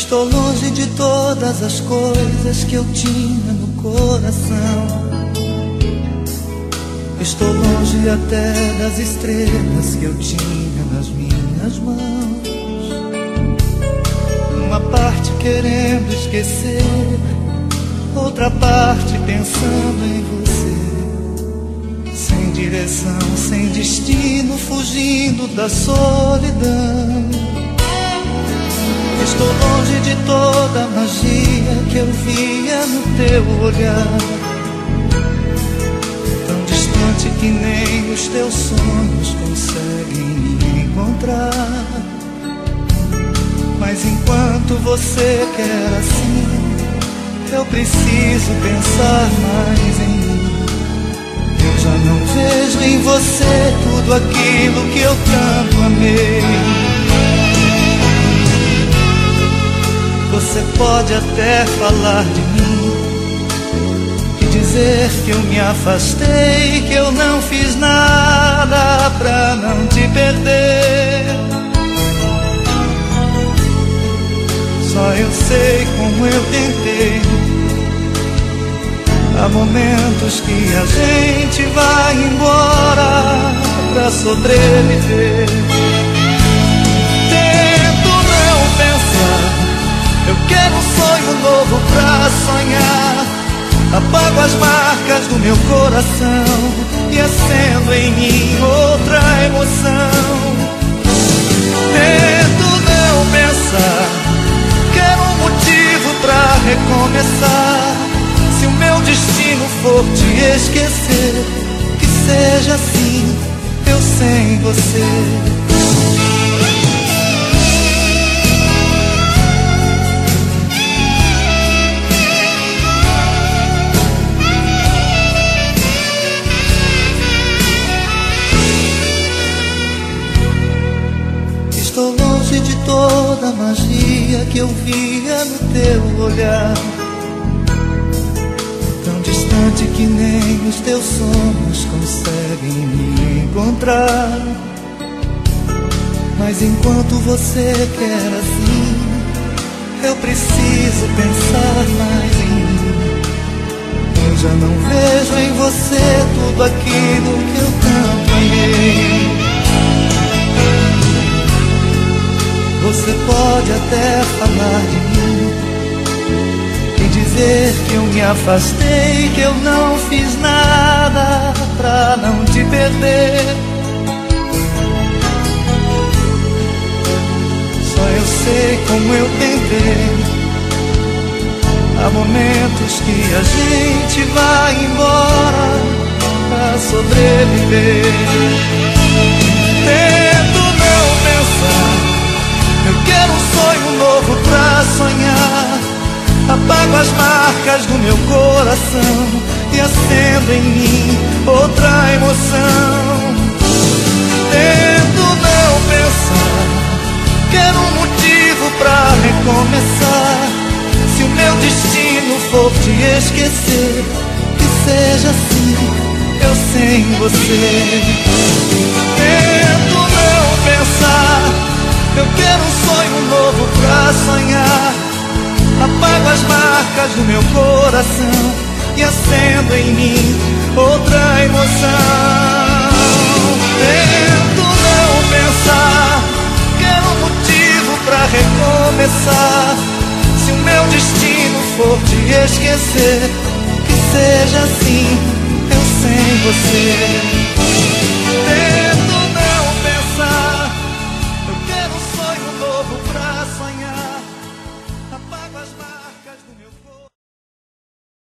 Estou longe de todas as coisas que eu tinha no coração. Estou longe até das estrelas que eu tinha nas minhas mãos. Uma parte querendo esquecer, outra parte pensando em você. Sem direção, sem destino, fugindo da solidão. Estou longe de toda a magia que eu via no teu olhar, tão distante que nem os teus sonhos conseguem me encontrar. Mas enquanto você quer assim, eu preciso pensar mais em mim. Eu já não vejo em você tudo aquilo que eu tanto amei. Você pode até falar de mim e dizer que eu me afastei, que eu não fiz nada pra não te perder. Só eu sei como eu tentei. Há momentos que a gente vai embora pra sobreviver. Tento não pensar, eu quero um sonho novo pra sonhar. Apago as marcas do meu coração e acendo em mim outra emoção. Tento não pensar, quero um motivo pra recomeçar. Se o meu destino for te esquecer, que seja assim, eu sem você. Estou longe de toda a magia que eu via no teu olhar, tão distante que nem os teus sonhos conseguem me encontrar. Mas enquanto você quer assim, eu preciso pensar mais em mim. Eu já não vejo em você tudo aquilo que eu tanto amei. Você pode até falar de mim e dizer que eu me afastei, que eu não fiz nada pra não te perder. Só eu sei como eu tentei. Há momentos que a gente vai embora pra sobreviver. Tento não pensar, eu quero um sonho novo pra sonhar. Apago as marcas do meu coração e acendo em mim outra emoção. Tento não pensar, quero um motivo pra recomeçar. Se o meu destino for te esquecer, que seja assim, eu sem você. Tento não pensar, eu quero um sonho novo pra sonhar. Apago as marcas do meu coração e acendo em mim outra emoção. Tento não pensar, quero um motivo pra recomeçar. Se o meu destino for te esquecer, que seja assim, eu sem você.